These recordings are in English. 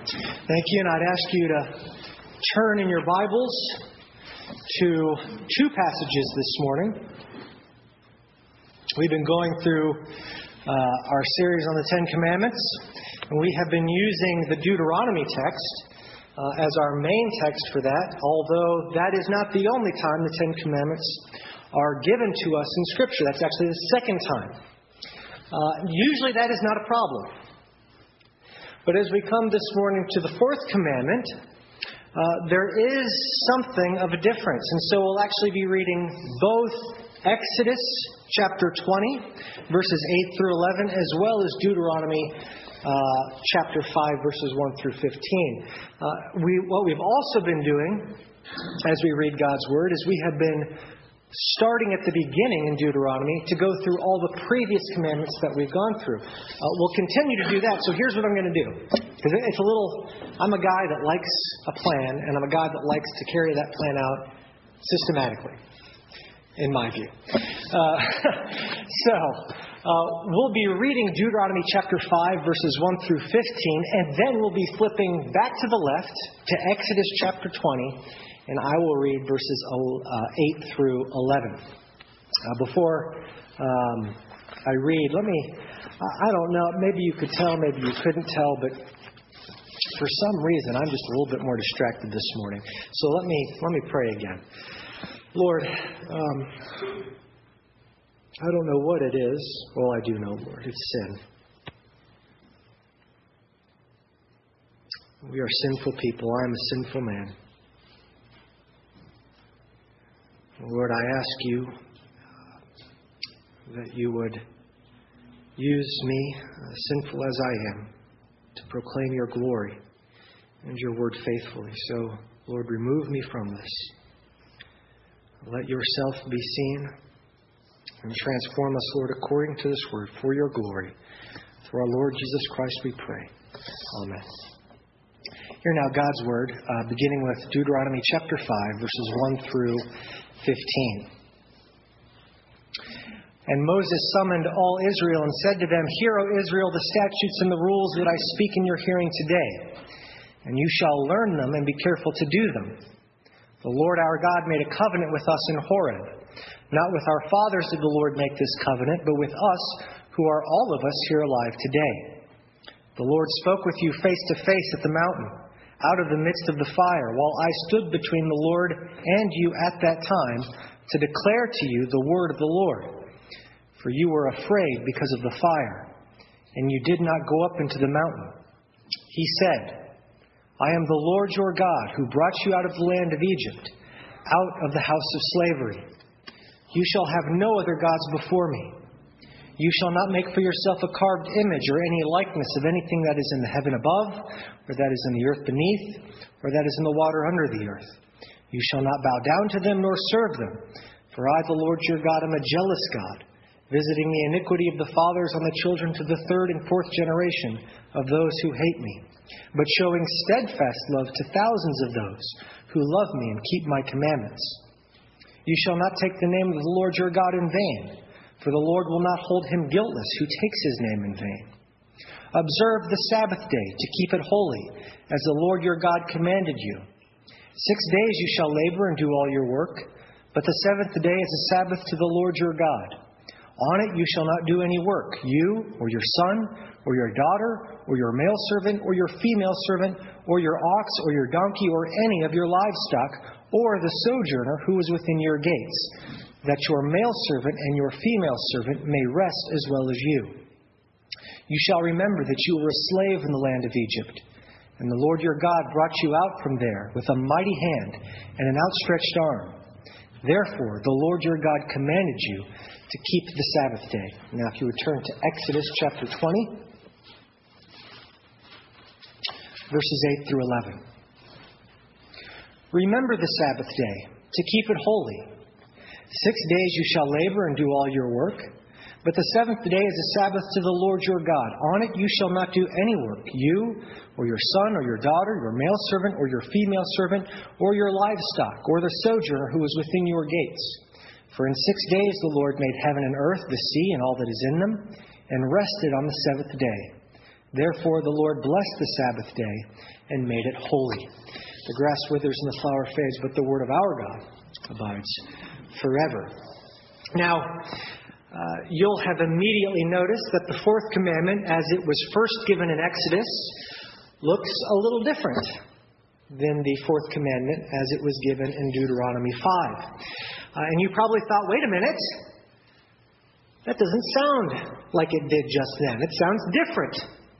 Thank you, and I'd ask you to turn in your Bibles to two passages this morning. We've been going through our series on the Ten Commandments, and we have been using the Deuteronomy text as our main text for that, although that is not the only time the Ten Commandments are given to us in Scripture. That's actually the second time. Usually that is not a problem. But as we come this morning to the fourth commandment, there is something of a difference. And so we'll actually be reading both Exodus chapter 20, verses 8 through 11, as well as Deuteronomy chapter 5, verses 1 through 15. What we've also been doing as we read God's Word is we have been starting at the beginning in Deuteronomy to go through all the previous commandments that we've gone through. We'll continue to do that. So here's what I'm going to do. Because I'm a guy that likes a plan, and I'm a guy that likes to carry that plan out systematically, in my view. We'll be reading Deuteronomy chapter 5, verses 1 through 15, and then we'll be flipping back to the left to Exodus chapter 20, and I will read verses 8 through 11. Before I read, I don't know, maybe you could tell, maybe you couldn't tell, but for some reason I'm just a little bit more distracted this morning. So let me pray again. Lord, I don't know what it is. Well, I do know, Lord, it's sin. We are sinful people. I am a sinful man. Lord, I ask you that you would use me, sinful as I am, to proclaim your glory and your word faithfully. So, Lord, remove me from this. Let yourself be seen and transform us, Lord, according to this word, for your glory. Through our Lord Jesus Christ we pray. Amen. Hear now God's word, beginning with Deuteronomy chapter 5, verses 1 through 15. And Moses summoned all Israel and said to them, "Hear, O Israel, the statutes and the rules that I speak in your hearing today, and you shall learn them and be careful to do them. The Lord our God made a covenant with us in Horeb. Not with our fathers did the Lord make this covenant, but with us, who are all of us here alive today. The Lord spoke with you face to face at the mountain, out of the midst of the fire, while I stood between the Lord and you at that time to declare to you the word of the Lord. For you were afraid because of the fire, and you did not go up into the mountain. He said, I am the Lord your God, who brought you out of the land of Egypt, out of the house of slavery. You shall have no other gods before me. You shall not make for yourself a carved image or any likeness of anything that is in the heaven above, or that is in the earth beneath, or that is in the water under the earth. You shall not bow down to them nor serve them. For I, the Lord your God, am a jealous God, visiting the iniquity of the fathers on the children to the third and fourth generation of those who hate me, but showing steadfast love to thousands of those who love me and keep my commandments. You shall not take the name of the Lord your God in vain, for the Lord will not hold him guiltless who takes his name in vain. Observe the Sabbath day to keep it holy, as the Lord your God commanded you. 6 days you shall labor and do all your work, but the seventh day is a Sabbath to the Lord your God. On it you shall not do any work, you, or your son, or your daughter, or your male servant, or your female servant, or your ox, or your donkey, or any of your livestock, or the sojourner who is within your gates, that your male servant and your female servant may rest as well as you. You shall remember that you were a slave in the land of Egypt, and the Lord your God brought you out from there with a mighty hand and an outstretched arm. Therefore, the Lord your God commanded you to keep the Sabbath day. Now, if you would turn to Exodus chapter 20, verses 8 through 11. Remember the Sabbath day, to keep it holy. 6 days you shall labor and do all your work, but the seventh day is a Sabbath to the Lord your God. On it you shall not do any work, you, or your son, or your daughter, your male servant, or your female servant, or your livestock, or the sojourner who is within your gates. For in 6 days the Lord made heaven and earth, the sea, and all that is in them, and rested on the seventh day. Therefore the Lord blessed the Sabbath day and made it holy. The grass withers and the flower fades, but the word of our God abides forever. Now, you'll have immediately noticed that the fourth commandment, as it was first given in Exodus, looks a little different than the fourth commandment as it was given in Deuteronomy 5. And you probably thought, wait a minute, that doesn't sound like it did just then. It sounds different.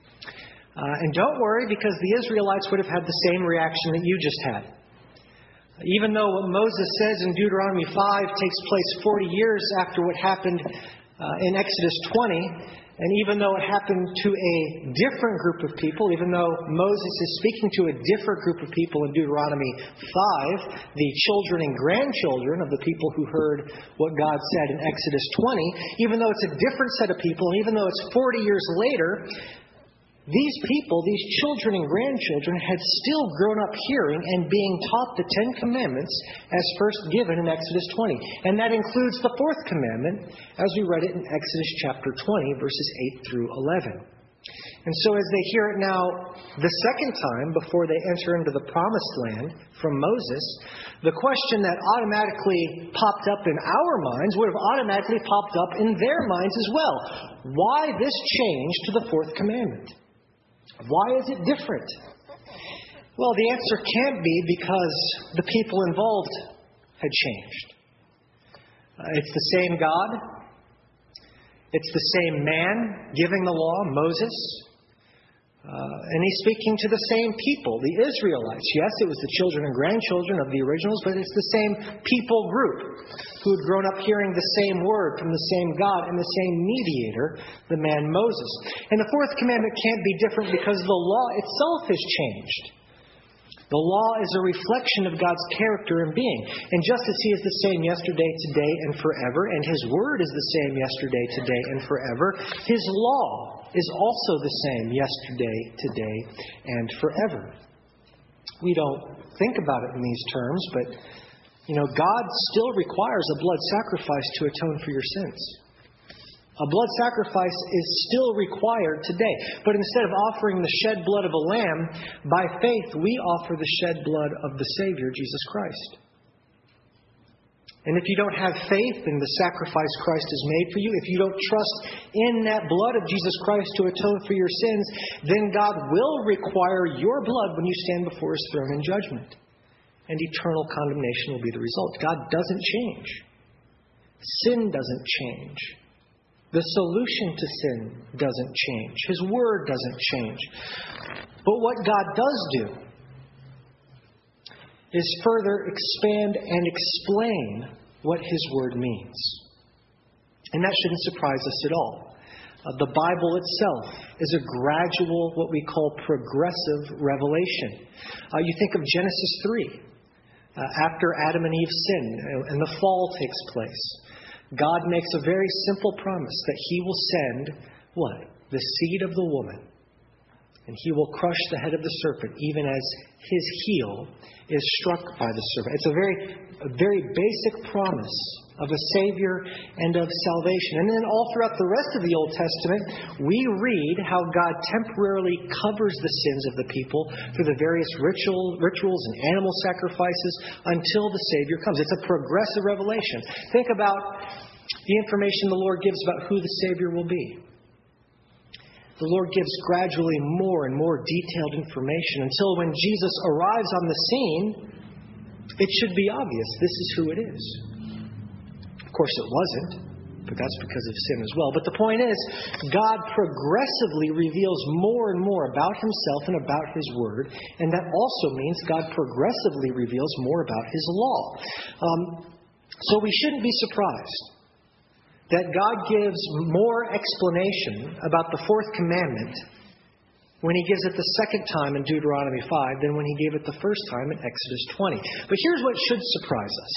And don't worry, because the Israelites would have had the same reaction that you just had. Even though what Moses says in Deuteronomy 5 takes place 40 years after what happened in Exodus 20, and even though it happened to a different group of people, even though Moses is speaking to a different group of people in Deuteronomy 5, the children and grandchildren of the people who heard what God said in Exodus 20, even though it's a different set of people, and even though it's 40 years later, these people, these children and grandchildren, had still grown up hearing and being taught the Ten Commandments as first given in Exodus 20. And that includes the fourth commandment, as we read it in Exodus chapter 20, verses 8 through 11. And so as they hear it now the second time before they enter into the promised land from Moses, the question that automatically popped up in our minds would have automatically popped up in their minds as well. Why this change to the fourth commandment? Why is it different? Well, the answer can't be because the people involved had changed. It's the same God. It's the same man giving the law, Moses. And he's speaking to the same people, the Israelites. Yes, it was the children and grandchildren of the originals, but it's the same people group who had grown up hearing the same word from the same God and the same mediator, the man Moses. And the fourth commandment can't be different because the law itself has changed. The law is a reflection of God's character and being. And just as He is the same yesterday, today, and forever, and His word is the same yesterday, today, and forever, His law is also the same yesterday, today, and forever. We don't think about it in these terms, but, God still requires a blood sacrifice to atone for your sins. A blood sacrifice is still required today. But instead of offering the shed blood of a lamb, by faith we offer the shed blood of the Savior, Jesus Christ. And if you don't have faith in the sacrifice Christ has made for you, if you don't trust in that blood of Jesus Christ to atone for your sins, then God will require your blood when you stand before His throne in judgment. And eternal condemnation will be the result. God doesn't change. Sin doesn't change. The solution to sin doesn't change. His word doesn't change. But what God does do is further expand and explain what His word means. And that shouldn't surprise us at all. The Bible itself is a gradual, what we call progressive revelation. You think of Genesis 3. After Adam and Eve sin and the fall takes place, God makes a very simple promise that He will send, what? The seed of the woman. And He will crush the head of the serpent, even as his heel is struck by the serpent. It's a very basic promise of a Savior and of salvation. And then all throughout the rest of the Old Testament, we read how God temporarily covers the sins of the people through the various rituals and animal sacrifices until the Savior comes. It's a progressive revelation. Think about the information the Lord gives about who the Savior will be. The Lord gives gradually more and more detailed information until when Jesus arrives on the scene, it should be obvious this is who it is. Of course, it wasn't, but that's because of sin as well. But the point is, God progressively reveals more and more about Himself and about His Word, and that also means God progressively reveals more about His law. So we shouldn't be surprised that God gives more explanation about the fourth commandment when He gives it the second time in Deuteronomy 5 than when He gave it the first time in Exodus 20. But here's what should surprise us.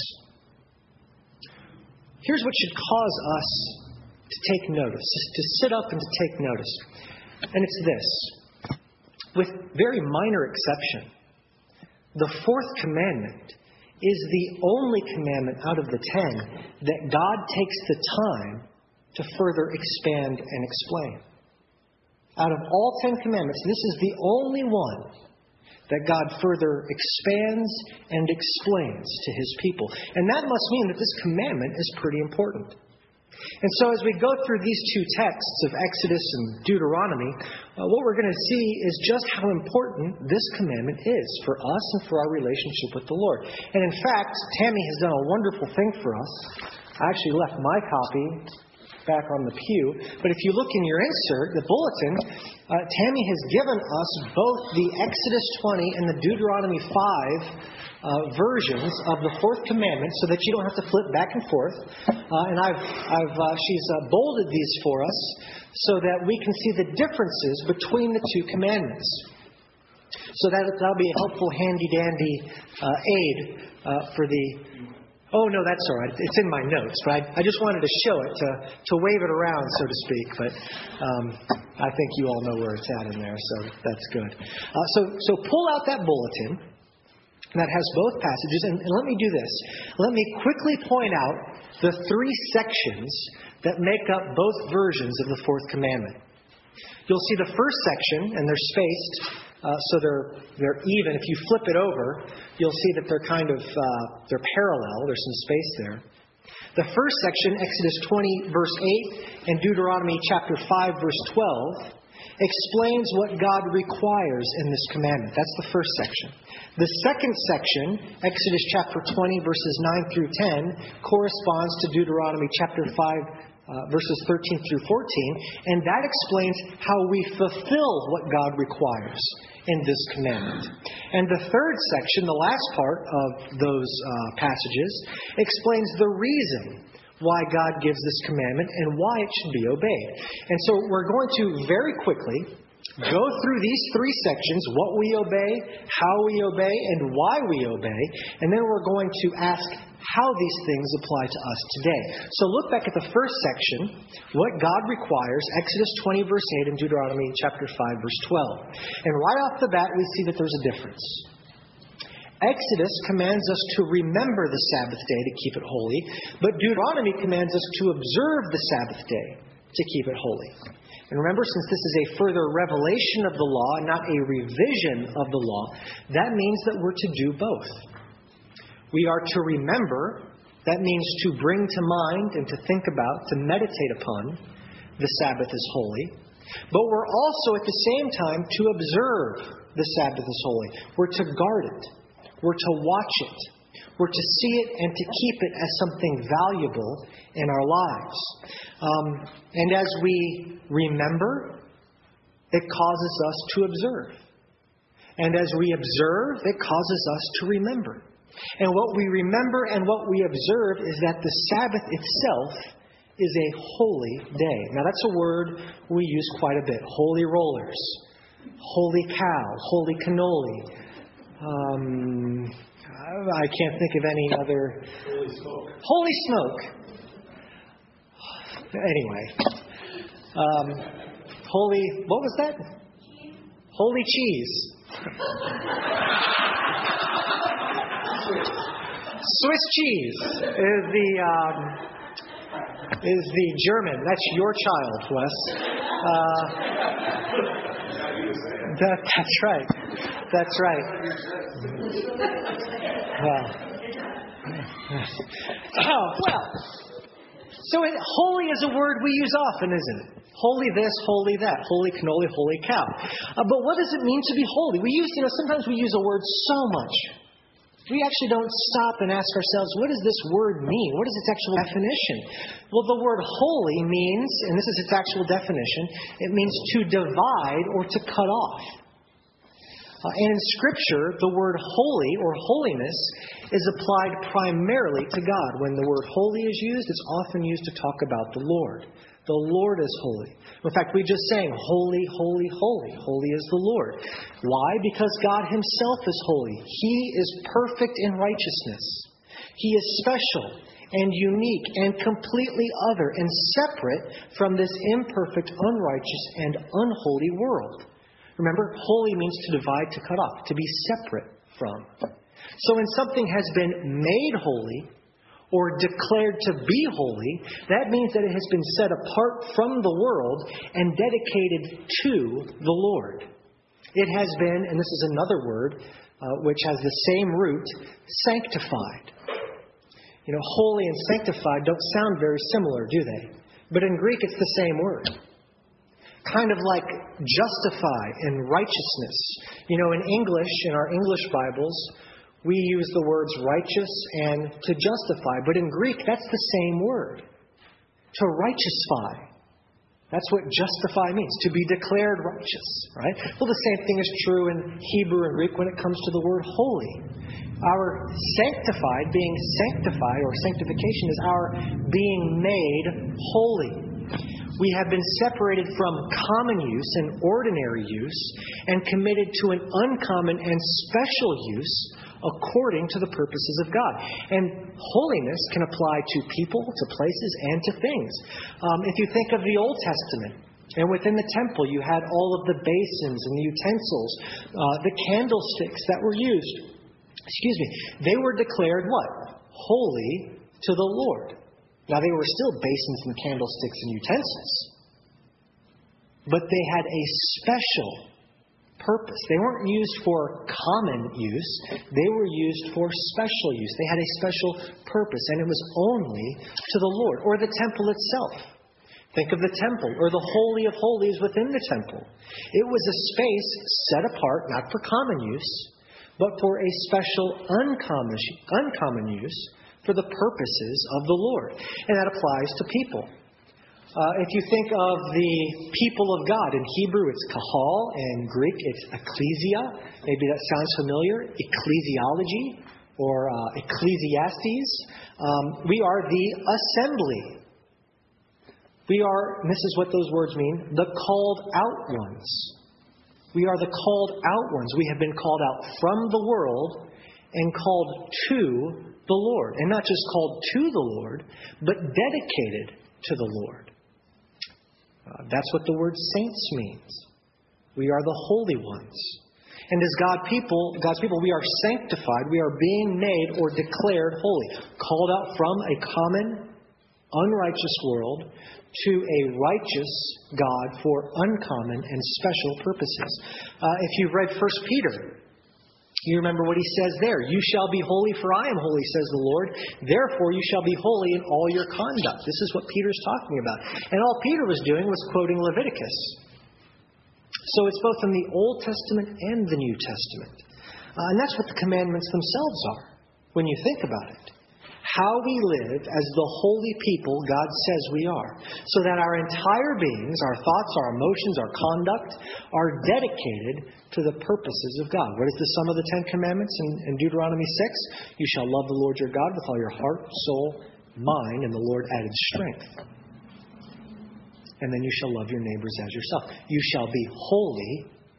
Here's what should cause us to take notice, to sit up and to take notice. And it's this. With very minor exception, the fourth commandment is the only commandment out of the 10 that God takes the time to further expand and explain. Out of all 10 commandments, this is the only one that God further expands and explains to his people. And that must mean that this commandment is pretty important. And so as we go through these two texts of Exodus and Deuteronomy, what we're going to see is just how important this commandment is for us and for our relationship with the Lord. And in fact, Tammy has done a wonderful thing for us. I actually left my copy back on the pew. But if you look in your insert, the bulletin, Tammy has given us both the Exodus 20 and the Deuteronomy 5 versions of the fourth commandment so that you don't have to flip back and forth. And she's bolded these for us so that we can see the differences between the two commandments. So that'll be a helpful handy-dandy aid for the... Oh, no, that's all right. It's in my notes, but I just wanted to show it, to wave it around, so to speak. But I think you all know where it's at in there, so that's good. So pull out that bulletin that has both passages, and let me do this. Let me quickly point out the three sections that make up both versions of the fourth commandment. You'll see the first section, and they're spaced. So they're even. If you flip it over, you'll see that they're they're parallel. There's some space there. The first section, Exodus 20, verse 8, and Deuteronomy chapter 5, verse 12, explains what God requires in this commandment. That's the first section. The second section, Exodus chapter 20, verses 9 through 10, corresponds to Deuteronomy chapter 5, verses 13 through 14, and that explains how we fulfill what God requires in this commandment. And the third section, the last part of those passages, explains the reason why God gives this commandment and why it should be obeyed. And so we're going to very quickly go through these three sections, what we obey, how we obey, and why we obey, and then we're going to ask how these things apply to us today. So look back at the first section, what God requires, Exodus 20, verse 8, and Deuteronomy chapter 5, verse 12. And right off the bat, we see that there's a difference. Exodus commands us to remember the Sabbath day to keep it holy, but Deuteronomy commands us to observe the Sabbath day to keep it holy. And remember, since this is a further revelation of the law, not a revision of the law, that means that we're to do both. We are to remember, that means to bring to mind and to think about, to meditate upon, the Sabbath is holy. But we're also at the same time to observe the Sabbath is holy. We're to guard it. We're to watch it. We're to see it and to keep it as something valuable in our lives. And as we remember, it causes us to observe. And as we observe, it causes us to remember. And what we remember and what we observe is that the Sabbath itself is a holy day. Now that's a word we use quite a bit. Holy rollers, holy cow, holy cannoli. I can't think of any other. Holy smoke. Holy smoke. Anyway. Holy, what was that? Cheese. Holy cheese. Swiss cheese is the German. That's your child, Wes. That's right. That's right. Well, so holy is a word we use often, isn't it? Holy this, holy that, holy cannoli, holy cow. But what does it mean to be holy? Sometimes we use a word so much. We actually don't stop and ask ourselves, what does this word mean? What is its actual definition? Well, the word holy means, and this is its actual definition, it means to divide or to cut off. And in Scripture, the word holy or holiness is applied primarily to God. When the word holy is used, it's often used to talk about the Lord. The Lord is holy. In fact, we just sang, holy, holy, holy. Holy is the Lord. Why? Because God himself is holy. He is perfect in righteousness. He is special and unique and completely other and separate from this imperfect, unrighteous, and unholy world. Remember, holy means to divide, to cut off, to be separate from. So when something has been made holy, or declared to be holy, that means that it has been set apart from the world and dedicated to the Lord. It has been, and this is another word which has the same root, sanctified. You know, holy and sanctified don't sound very similar, do they? But in Greek, it's the same word. Kind of like justify and righteousness. You know, in English, in our English Bibles, we use the words righteous and to justify. But in Greek, that's the same word. To righteousify. That's what justify means. To be declared righteous. Right? Well, the same thing is true in Hebrew and Greek when it comes to the word holy. Our sanctified, being sanctified, or sanctification, is our being made holy. We have been separated from common use and ordinary use and committed to an uncommon and special use according to the purposes of God. And holiness can apply to people, to places, and to things. If you think of the Old Testament, and within the temple you had all of the basins and the utensils, the candlesticks that were used. They were declared what? Holy to the Lord. Now, they were still basins and candlesticks and utensils, but they had a special purpose. They weren't used for common use. They were used for special use. They had a special purpose, and it was only to the Lord. Or the temple itself. Think of the temple, or the Holy of Holies within the temple. It was a space set apart, not for common use, but for a special uncommon use for the purposes of the Lord. And that applies to people. If you think of the people of God, in Hebrew it's kahal, in Greek it's ecclesia. Maybe that sounds familiar. Ecclesiology or Ecclesiastes. We are the assembly. We are, and this is what those words mean, the called out ones. We are the called out ones. We have been called out from the world and called to the Lord. And not just called to the Lord, but dedicated to the Lord. That's what the word saints means. We are the holy ones. And as God's people, we are sanctified. We are being made or declared holy. Called out from a common, unrighteous world to a righteous God for uncommon and special purposes. If you've read 1 Peter, you remember what he says there. You shall be holy, for I am holy, says the Lord. Therefore, you shall be holy in all your conduct. This is what Peter's talking about. And all Peter was doing was quoting Leviticus. So it's both in the Old Testament and the New Testament. And that's what the commandments themselves are, when you think about it. How we live as the holy people God says we are. So that our entire beings, our thoughts, our emotions, our conduct, are dedicated to the purposes of God. What is the sum of the Ten Commandments in Deuteronomy 6? You shall love the Lord your God with all your heart, soul, mind, and the Lord added strength. And then you shall love your neighbors as yourself. You shall be holy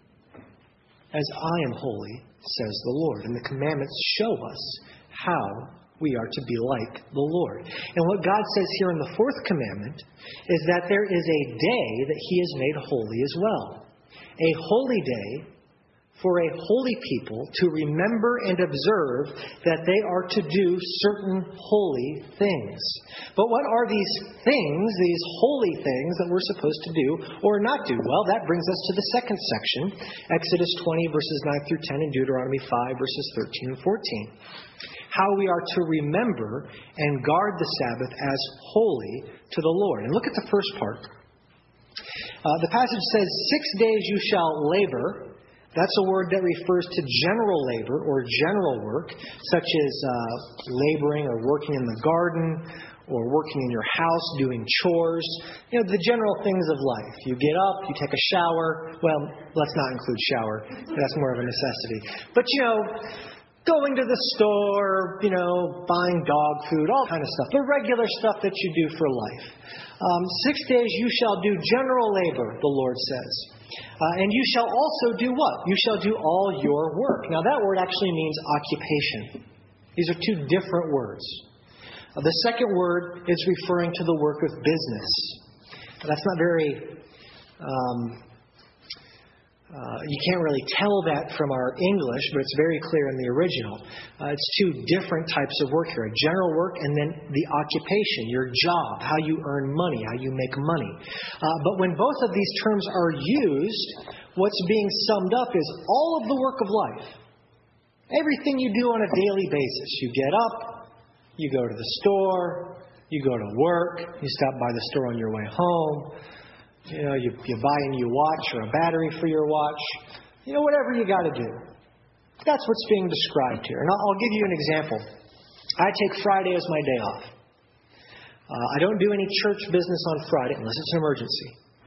as I am holy, says the Lord. And the commandments show us how we are to be like the Lord. And what God says here in the fourth commandment is that there is a day that He has made holy as well. A holy day for a holy people to remember and observe that they are to do certain holy things. But what are these things, these holy things that we're supposed to do or not do? Well, that brings us to the second section, Exodus 20 verses 9 through 10 and Deuteronomy 5 verses 13 and 14. How we are to remember and guard the Sabbath as holy to the Lord. And look at the first part. The passage says, 6 days you shall labor. That's a word that refers to general labor or general work, such as laboring or working in the garden or working in your house, doing chores. You know, the general things of life. You get up, you take a shower. Well, let's not include shower. That's more of a necessity. But, you know, going to the store, buying dog food, all kind of stuff. The regular stuff that you do for life. 6 days you shall do general labor, the Lord says. And you shall also do what? You shall do all your work. Now that word actually means occupation. These are two different words. The second word is referring to the work of business. That's not very You can't really tell that from our English, but it's very clear in the original. It's two different types of work here. A general work and then the occupation, your job, how you earn money, how you make money. But when both of these terms are used, what's being summed up is all of the work of life. Everything you do on a daily basis. You get up, you go to the store, you go to work, you stop by the store on your way home. You buy a new watch or a battery for your watch. Whatever you got to do. That's what's being described here. And I'll give you an example. I take Friday as my day off. I don't do any church business on Friday unless it's an emergency.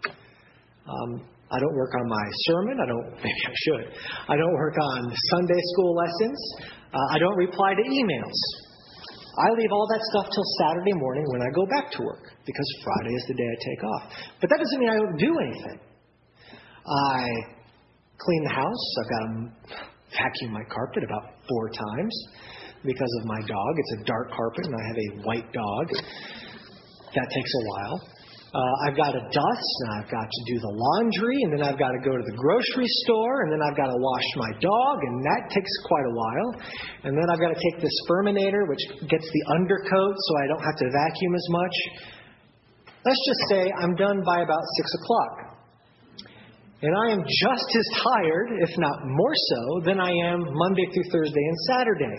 I don't work on my sermon. Maybe I should. I don't work on Sunday school lessons. I don't reply to emails. I leave all that stuff till Saturday morning when I go back to work, because Friday is the day I take off. But that doesn't mean I don't do anything. I clean the house. I've got to vacuum my carpet about 4 times because of my dog. It's a dark carpet and I have a white dog. That takes a while. I've got to dust, and I've got to do the laundry, and then I've got to go to the grocery store, and then I've got to wash my dog, and that takes quite a while. And then I've got to take this Furminator, which gets the undercoat so I don't have to vacuum as much. Let's just say I'm done by about 6 o'clock. And I am just as tired, if not more so, than I am Monday through Thursday and Saturday.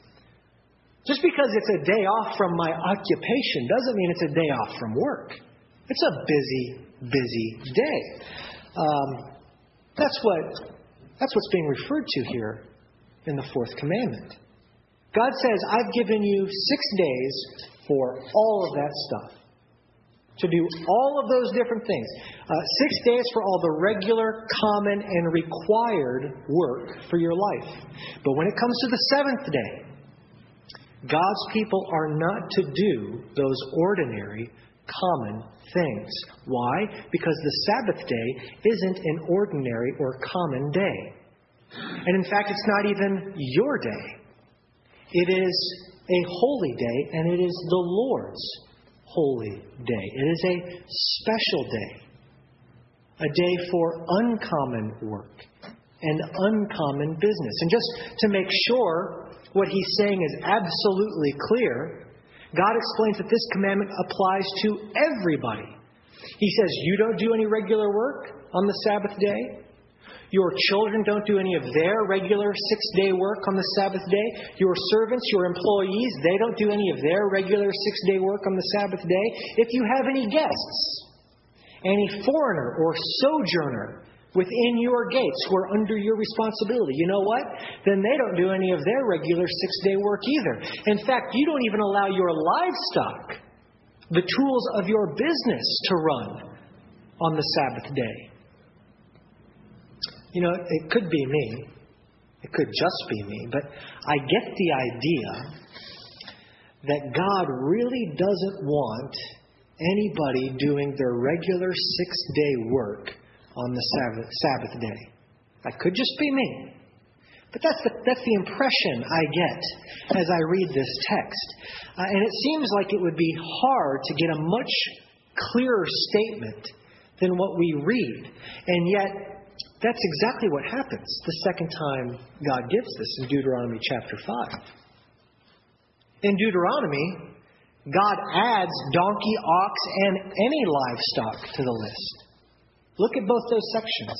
Just because it's a day off from my occupation doesn't mean it's a day off from work. It's a busy, busy day. That's what's being referred to here in the 4th commandment. God says, I've given you 6 days for all of that stuff. To do all of those different things. 6 days for all the regular, common, and required work for your life. But when it comes to the 7th day, God's people are not to do those ordinary, common things. Why? Because the Sabbath day isn't an ordinary or common day. And in fact, it's not even your day. It is a holy day, and it is the Lord's holy day. It is a special day. A day for uncommon work and uncommon business. And just to make sure what he's saying is absolutely clear, God explains that this commandment applies to everybody. He says, you don't do any regular work on the Sabbath day. Your children don't do any of their regular 6-day work on the Sabbath day. Your servants, your employees, they don't do any of their regular 6-day work on the Sabbath day. If you have any guests, any foreigner or sojourner within your gates who are under your responsibility, you know what? Then they don't do any of their regular 6-day work either. In fact, you don't even allow your livestock, the tools of your business, to run on the Sabbath day. It could be me. It could just be me. But I get the idea that God really doesn't want anybody doing their regular 6-day work on the Sabbath day. That could just be me. But that's the impression I get as I read this text. And it seems like it would be hard to get a much clearer statement than what we read. And yet, that's exactly what happens the second time God gives this in Deuteronomy chapter 5. In Deuteronomy, God adds donkey, ox, and any livestock to the list. Look at both those sections.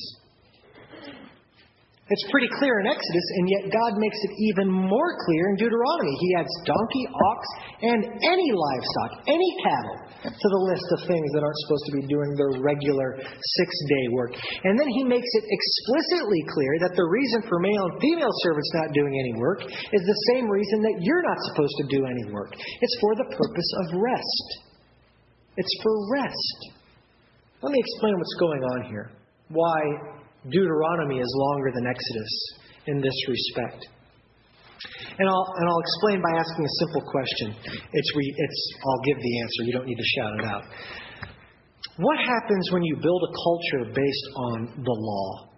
It's pretty clear in Exodus, and yet God makes it even more clear in Deuteronomy. He adds donkey, ox, and any livestock, any cattle, to the list of things that aren't supposed to be doing their regular 6-day work. And then he makes it explicitly clear that the reason for male and female servants not doing any work is the same reason that you're not supposed to do any work. It's for the purpose of rest. It's for rest. Let me explain what's going on here. Why Deuteronomy is longer than Exodus in this respect. And I'll explain by asking a simple question. I'll give the answer. You don't need to shout it out. What happens when you build a culture based on the law?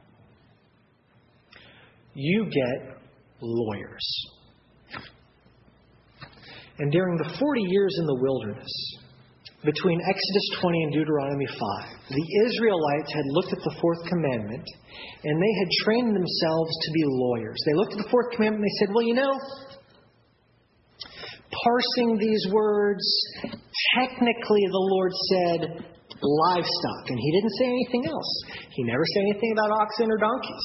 You get lawyers. And during the 40 years in the wilderness, between Exodus 20 and Deuteronomy 5, the Israelites had looked at the fourth commandment and they had trained themselves to be lawyers. They looked at the fourth commandment and they said, well, parsing these words, technically the Lord said livestock, and He didn't say anything else. He never said anything about oxen or donkeys.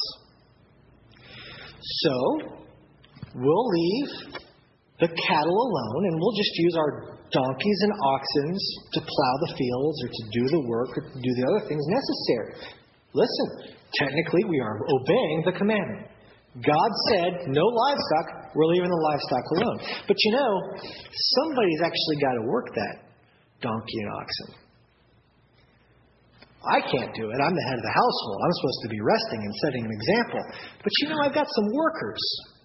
So, we'll leave the cattle alone and we'll just use our donkeys and oxen to plow the fields or to do the work or to do the other things necessary. Listen, technically we are obeying the commandment. God said, no livestock, we're leaving the livestock alone. But somebody's actually got to work that donkey and oxen. I can't do it. I'm the head of the household. I'm supposed to be resting and setting an example. But I've got some workers.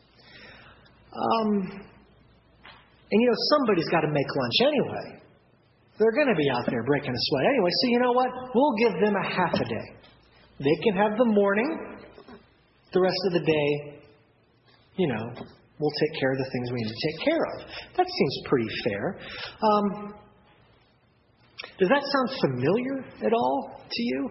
Somebody's got to make lunch anyway. They're going to be out there breaking a sweat anyway. So you know what? We'll give them a half a day. They can have the morning. The rest of the day, we'll take care of the things we need to take care of. That seems pretty fair. Does that sound familiar at all to you?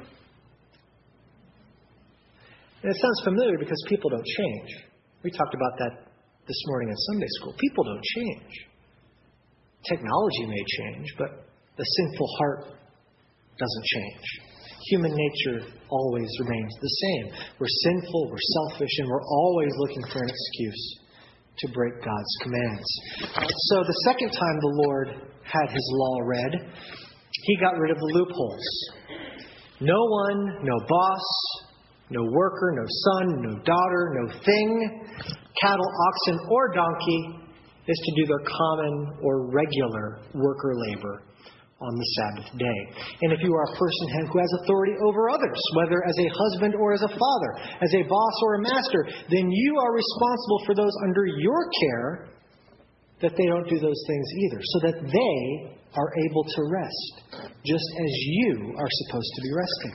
And it sounds familiar because people don't change. We talked about that this morning in Sunday school. People don't change. Technology may change, but the sinful heart doesn't change. Human nature always remains the same. We're sinful, we're selfish, and we're always looking for an excuse to break God's commands. So the second time the Lord had His law read, He got rid of the loopholes. No one, no boss, no worker, no son, no daughter, no thing, cattle, oxen, or donkey is to do their common or regular work or labor on the Sabbath day. And if you are a person who has authority over others, whether as a husband or as a father, as a boss or a master, then you are responsible for those under your care that they don't do those things either, so that they are able to rest, just as you are supposed to be resting.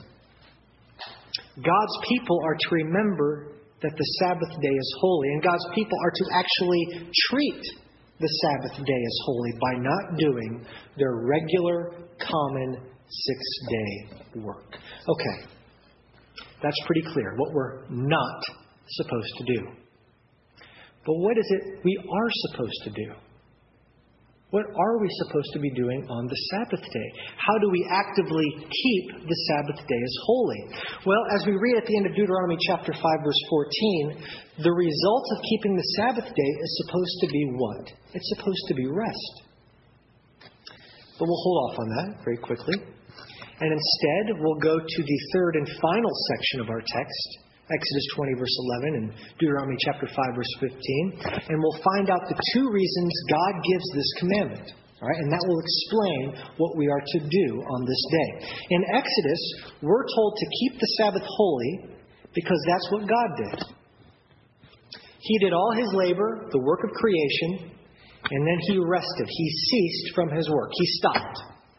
God's people are to remember that the Sabbath day is holy, and God's people are to actually treat the Sabbath day as holy by not doing their regular, common, 6-day work. Okay, that's pretty clear, what we're not supposed to do. But what is it we are supposed to do? What are we supposed to be doing on the Sabbath day? How do we actively keep the Sabbath day as holy? Well, as we read at the end of Deuteronomy chapter 5, verse 14, the result of keeping the Sabbath day is supposed to be what? It's supposed to be rest. But we'll hold off on that very quickly. And instead, we'll go to the third and final section of our text, Exodus 20, verse 11, and Deuteronomy chapter 5, verse 15. And we'll find out the two reasons God gives this commandment. All right, and that will explain what we are to do on this day. In Exodus, we're told to keep the Sabbath holy because that's what God did. He did all His labor, the work of creation, and then He rested. He ceased from His work. He stopped.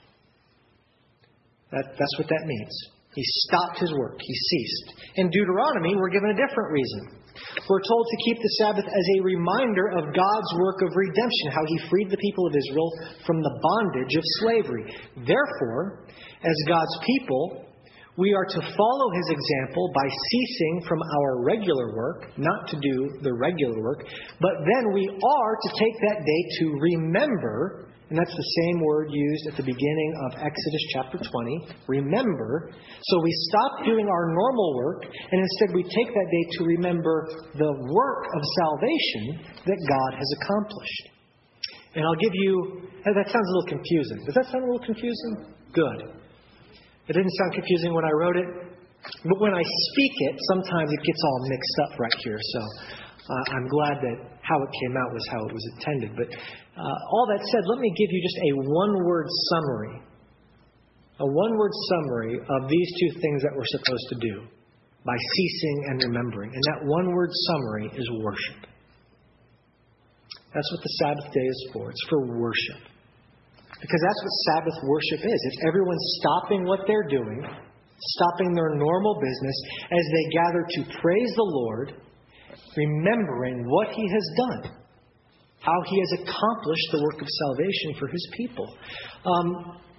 That's what that means. He stopped His work. He ceased. In Deuteronomy, we're given a different reason. We're told to keep the Sabbath as a reminder of God's work of redemption, how He freed the people of Israel from the bondage of slavery. Therefore, as God's people, we are to follow His example by ceasing from our regular work, not to do the regular work, but then we are to take that day to remember. And that's the same word used at the beginning of Exodus chapter 20. Remember. So we stop doing our normal work, and instead we take that day to remember the work of salvation that God has accomplished. And I'll give you... That sounds a little confusing. Does that sound a little confusing? Good. It didn't sound confusing when I wrote it, but when I speak it, sometimes it gets all mixed up right here. So I'm glad that how it came out was how it was intended. But all that said, let me give you just a one-word summary. A one-word summary of these two things that we're supposed to do by ceasing and remembering. And that one-word summary is worship. That's what the Sabbath day is for. It's for worship. Because that's what Sabbath worship is. It's everyone stopping what they're doing, stopping their normal business as they gather to praise the Lord, remembering what He has done, how He has accomplished the work of salvation for His people.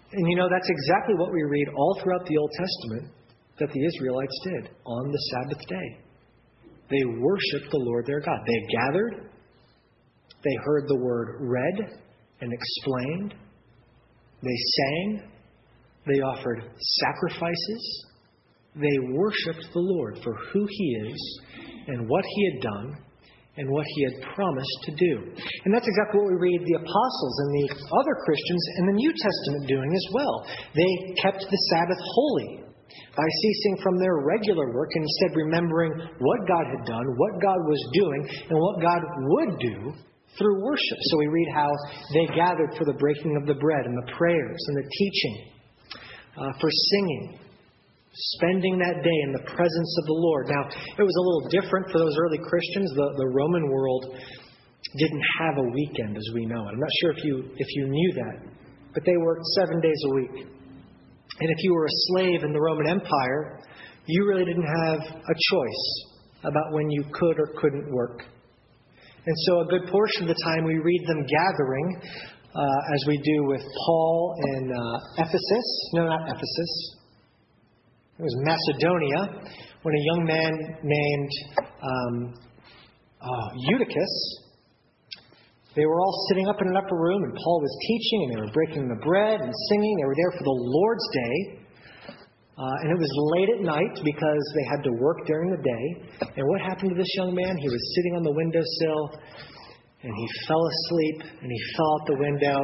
And that's exactly what we read all throughout the Old Testament that the Israelites did on the Sabbath day. They worshiped the Lord their God. They gathered, they heard the word read and explained, they sang, they offered sacrifices, they worshiped the Lord for who He is and what He had done and what He had promised to do. And that's exactly what we read the apostles and the other Christians in the New Testament doing as well. They kept the Sabbath holy by ceasing from their regular work and instead remembering what God had done, what God was doing, and what God would do through worship. So we read how they gathered for the breaking of the bread and the prayers and the teaching, for singing, spending that day in the presence of the Lord. Now, it was a little different for those early Christians. The Roman world didn't have a weekend as we know it. I'm not sure if you knew that, but they worked 7 days a week. And if you were a slave in the Roman Empire, you really didn't have a choice about when you could or couldn't work. And so a good portion of the time we read them gathering, as we do with Paul in Ephesus. No, not Ephesus. It was Macedonia, when a young man named Eutychus, they were all sitting up in an upper room, and Paul was teaching, and they were breaking the bread and singing. They were there for the Lord's Day. And it was late at night because they had to work during the day. And what happened to this young man? He was sitting on the windowsill, and he fell asleep, and he fell out the window,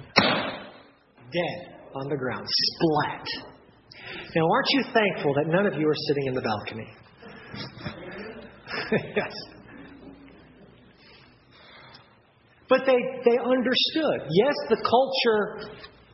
dead on the ground, splat. Now, aren't you thankful that none of you are sitting in the balcony? Yes. But they understood. Yes, the culture,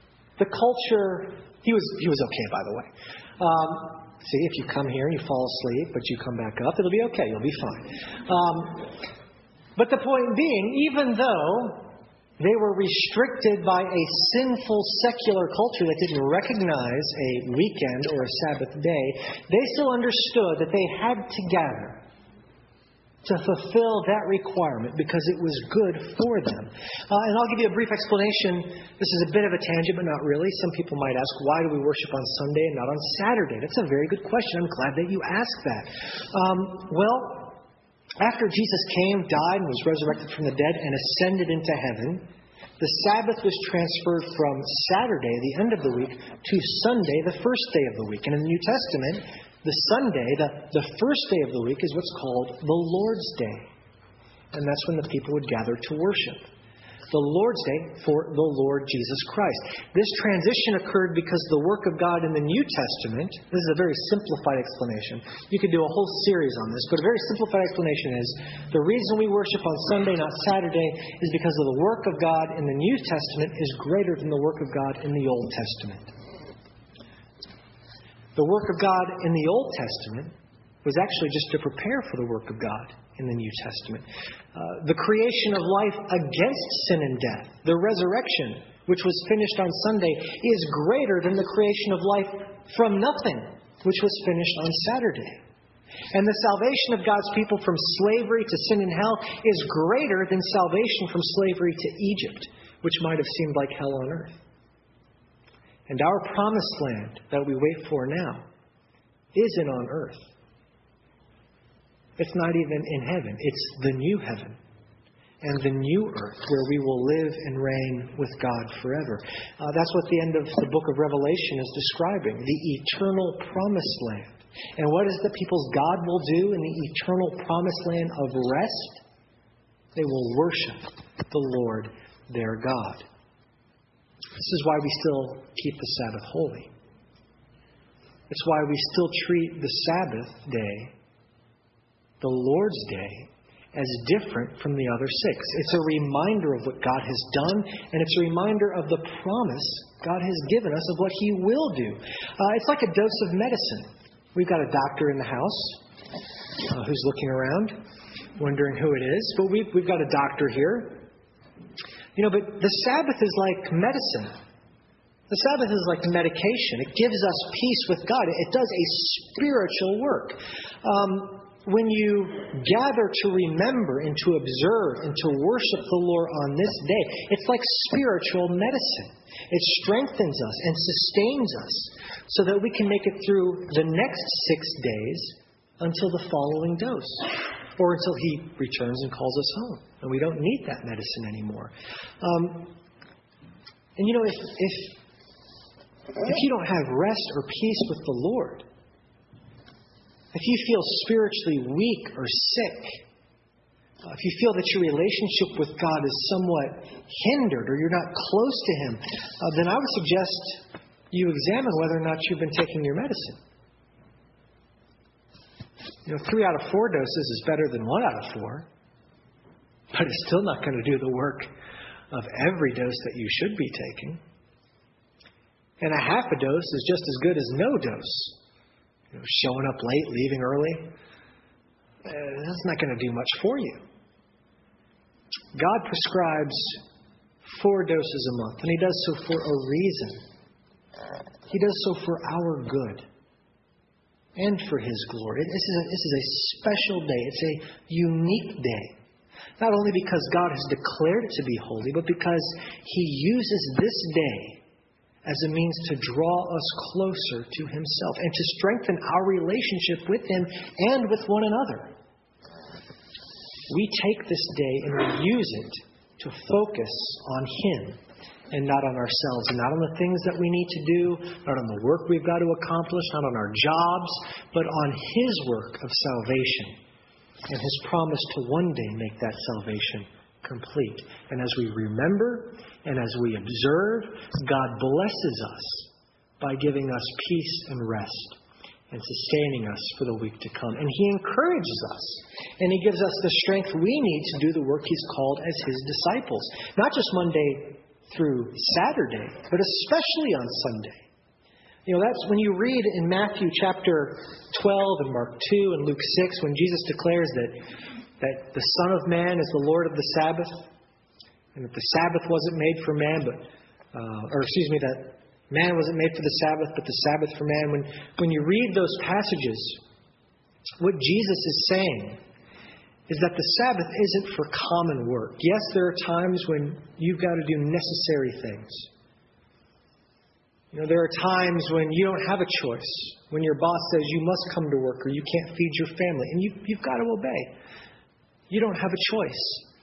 he was okay, by the way. See, if you come here and you fall asleep, but you come back up, it'll be okay. You'll be fine. But the point being, even though they were restricted by a sinful secular culture that didn't recognize a weekend or a Sabbath day, they still understood that they had to gather to fulfill that requirement because it was good for them. And I'll give you a brief explanation. This is a bit of a tangent, but not really. Some people might ask, why do we worship on Sunday and not on Saturday? That's a very good question. I'm glad that you asked that. Well, after Jesus came, died, and was resurrected from the dead and ascended into heaven, the Sabbath was transferred from Saturday, the end of the week, to Sunday, the first day of the week. And in the New Testament, the Sunday, the first day of the week, is what's called the Lord's Day. And that's when the people would gather to worship. The Lord's Day for the Lord Jesus Christ. This transition occurred because the work of God in the New Testament, this is a very simplified explanation. You could do a whole series on this, but a very simplified explanation is the reason we worship on Sunday, not Saturday, is because of the work of God in the New Testament is greater than the work of God in the Old Testament. The work of God in the Old Testament was actually just to prepare for the work of God in the New Testament. The creation of life against sin and death, the resurrection, which was finished on Sunday, is greater than the creation of life from nothing, which was finished on Saturday. And the salvation of God's people from slavery to sin and hell is greater than salvation from slavery to Egypt, which might have seemed like hell on earth. And our promised land that we wait for now isn't on earth. It's not even in heaven. It's the new heaven and the new earth where we will live and reign with God forever. That's what the end of the book of Revelation is describing, the eternal promised land. And what is the people's God will do in the eternal promised land of rest? They will worship the Lord their God. This is why we still keep the Sabbath holy. It's why we still treat the Sabbath day, the Lord's Day, as different from the other six. It's a reminder of what God has done, and it's a reminder of the promise God has given us of what He will do. It's like a dose of medicine. We've got a doctor in the house who's looking around, wondering who it is, but we've got a doctor here. But the Sabbath is like medicine. The Sabbath is like medication. It gives us peace with God. It does a spiritual work. when you gather to remember and to observe and to worship the Lord on this day, it's like spiritual medicine. It strengthens us and sustains us so that we can make it through the next 6 days until the following dose, or until He returns and calls us home. And we don't need that medicine anymore. And you know, if you don't have rest or peace with the Lord, if you feel spiritually weak or sick, if you feel that your relationship with God is somewhat hindered or you're not close to Him, then I would suggest you examine whether or not you've been taking your medicine. You know, 3 out of 4 doses is better than 1 out of 4, but it's still not going to do the work of every dose that you should be taking. And a half a dose is just as good as no dose. You know, showing up late, leaving early, that's not going to do much for you. God prescribes 4 doses a month, and He does so for a reason. He does so for our good and for His glory. This is a special day. It's a unique day. Not only because God has declared it to be holy, but because He uses this day as a means to draw us closer to Himself and to strengthen our relationship with Him and with one another. We take this day and we use it to focus on Him and not on ourselves, and not on the things that we need to do, not on the work we've got to accomplish, not on our jobs, but on His work of salvation and His promise to one day make that salvation complete. And as we remember and as we observe, God blesses us by giving us peace and rest and sustaining us for the week to come. And He encourages us, and He gives us the strength we need to do the work He's called as His disciples. Not just Monday through Saturday, but especially on Sunday. You know, that's when you read in Matthew chapter 12 and Mark 2 and Luke 6, when Jesus declares that the Son of Man is the Lord of the Sabbath, and that the Sabbath wasn't made for man, that man wasn't made for the Sabbath, but the Sabbath for man. When you read those passages, what Jesus is saying is that the Sabbath isn't for common work. Yes, there are times when you've got to do necessary things. You know, there are times when you don't have a choice, when your boss says you must come to work or you can't feed your family, and you've got to obey. You don't have a choice.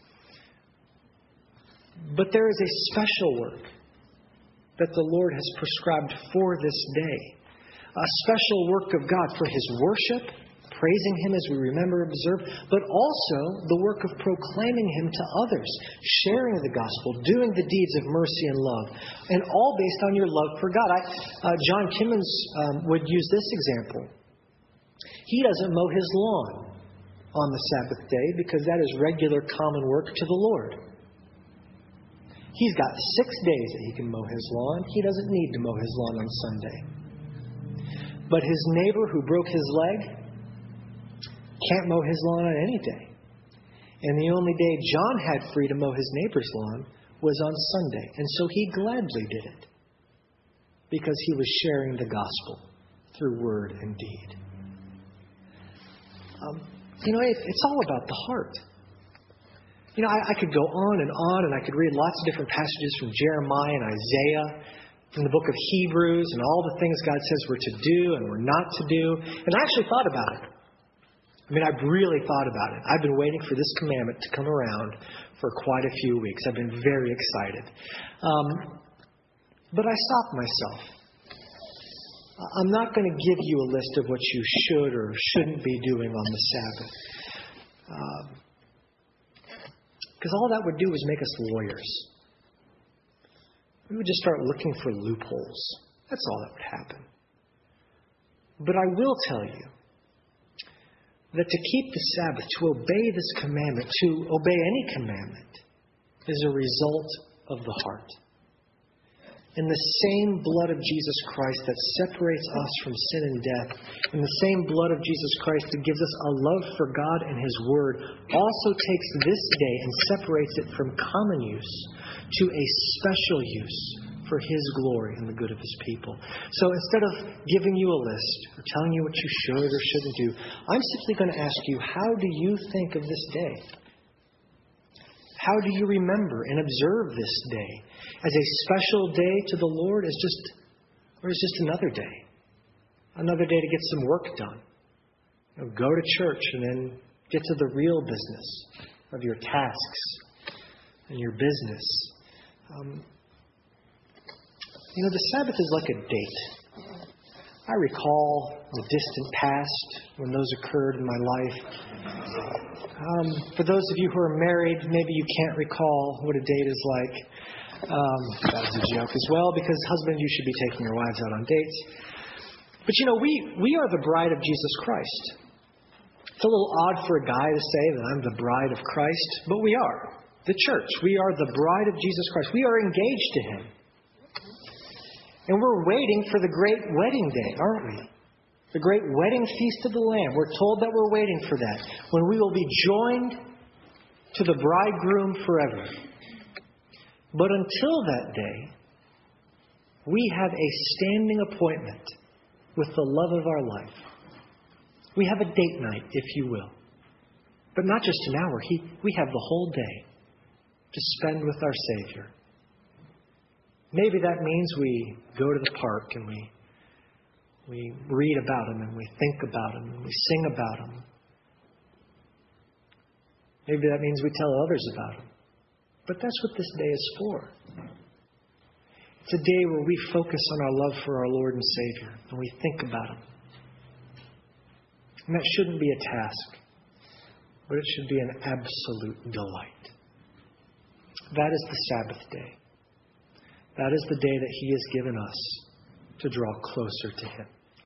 But there is a special work that the Lord has prescribed for this day. A special work of God for His worship, praising Him as we remember and observe, but also the work of proclaiming Him to others, sharing the gospel, doing the deeds of mercy and love, and all based on your love for God. John Kimmons would use this example. He doesn't mow his lawn on the Sabbath day because that is regular common work to the Lord. He's got 6 days that he can mow his lawn. He doesn't need to mow his lawn on Sunday. But his neighbor who broke his leg can't mow his lawn on any day. And the only day John had free to mow his neighbor's lawn was on Sunday. And so he gladly did it because he was sharing the gospel through word and deed. It's all about the heart. You know, I could go on, and I could read lots of different passages from Jeremiah and Isaiah, from the book of Hebrews, and all the things God says we're to do and we're not to do. And I actually thought about it. I've really thought about it. I've been waiting for this commandment to come around for quite a few weeks. I've been very excited. But I stopped myself. I'm not going to give you a list of what you should or shouldn't be doing on the Sabbath. Because all that would do is make us lawyers. We would just start looking for loopholes. That's all that would happen. But I will tell you that to keep the Sabbath, to obey this commandment, to obey any commandment, is a result of the heart. And the same blood of Jesus Christ that separates us from sin and death, and the same blood of Jesus Christ that gives us a love for God and His Word, also takes this day and separates it from common use to a special use for His glory and the good of His people. So instead of giving you a list or telling you what you should or shouldn't do, I'm simply going to ask you, how do you think of this day? How do you remember and observe this day as a special day to the Lord, or is just another day? Another day to get some work done. Go to church and then get to the real business of your tasks and your business. The Sabbath is like a date. I recall the distant past when those occurred in my life. For those of you who are married, maybe you can't recall what a date is like. That was a joke as well, because husbands, you should be taking your wives out on dates. But we are the bride of Jesus Christ. It's a little odd for a guy to say that I'm the bride of Christ, but we are. The church, we are the bride of Jesus Christ. We are engaged to Him. And we're waiting for the great wedding day, aren't we? The great wedding feast of the Lamb. We're told that we're waiting for that, when we will be joined to the bridegroom forever. But until that day, we have a standing appointment with the love of our life. We have a date night, if you will. But not just an hour. We have the whole day to spend with our Savior. Maybe that means we go to the park and we read about Him and we think about Him and we sing about Him. Maybe that means we tell others about Him. But that's what this day is for. It's a day where we focus on our love for our Lord and Savior and we think about Him. And that shouldn't be a task, but it should be an absolute delight. That is the Sabbath day. That is the day that He has given us to draw closer to Him.